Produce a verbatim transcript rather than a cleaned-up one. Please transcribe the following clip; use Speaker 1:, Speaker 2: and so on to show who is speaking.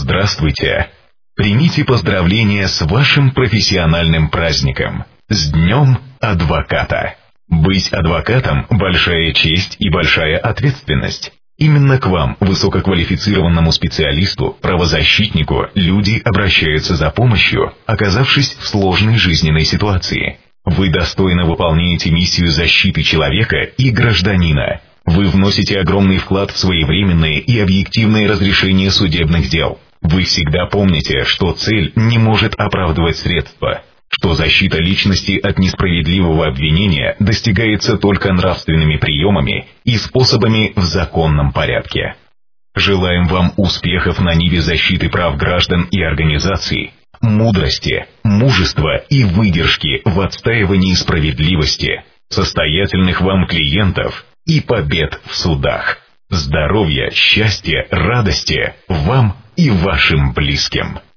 Speaker 1: Здравствуйте! Примите поздравления с вашим профессиональным праздником. С Днем Адвоката! Быть адвокатом – большая честь и большая ответственность. Именно к вам, высококвалифицированному специалисту, правозащитнику, люди обращаются за помощью, оказавшись в сложной жизненной ситуации. Вы достойно выполняете миссию защиты человека и гражданина. Вы вносите огромный вклад в своевременное и объективное разрешение судебных дел. Вы всегда помните, что цель не может оправдывать средства, что защита личности от несправедливого обвинения достигается только нравственными приемами и способами в законном порядке. Желаем вам успехов на ниве защиты прав граждан и организаций, мудрости, мужества и выдержки в отстаивании справедливости, состоятельных вам клиентов и побед в судах. Здоровья, счастья, радости вам и вашим близким.